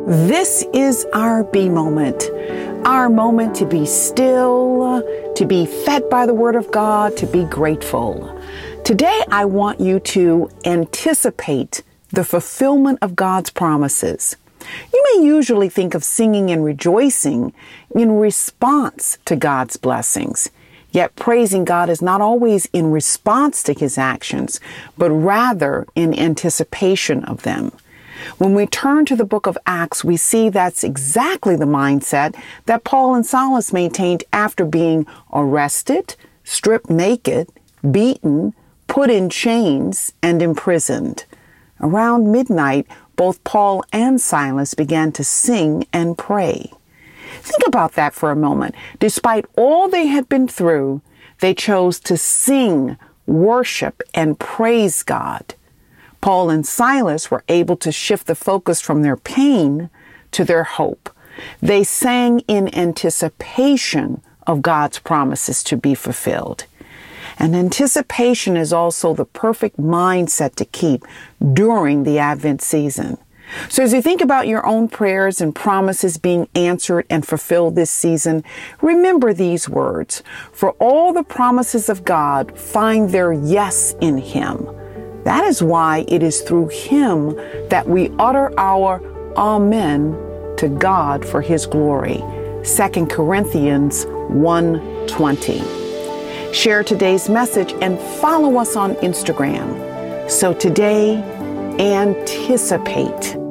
This is our B moment, our moment to be still, to be fed by the Word of God, to be grateful. Today, I want you to anticipate the fulfillment of God's promises. You may usually think of singing and rejoicing in response to God's blessings. Yet praising God is not always in response to His actions, but rather in anticipation of them. When we turn to the book of Acts, we see that's exactly the mindset that Paul and Silas maintained after being arrested, stripped naked, beaten, put in chains, and imprisoned. Around midnight, both Paul and Silas began to sing and pray. Think about that for a moment. Despite all they had been through, they chose to sing, worship, and praise God. Paul and Silas were able to shift the focus from their pain to their hope. They sang in anticipation of God's promises to be fulfilled. And anticipation is also the perfect mindset to keep during the Advent season. So as you think about your own prayers and promises being answered and fulfilled this season, remember these words. For all the promises of God find their yes in Him. That is why it is through Him that we utter our Amen to God for His glory. 2 Corinthians 1:20. Share today's message and follow us on Instagram. So today, anticipate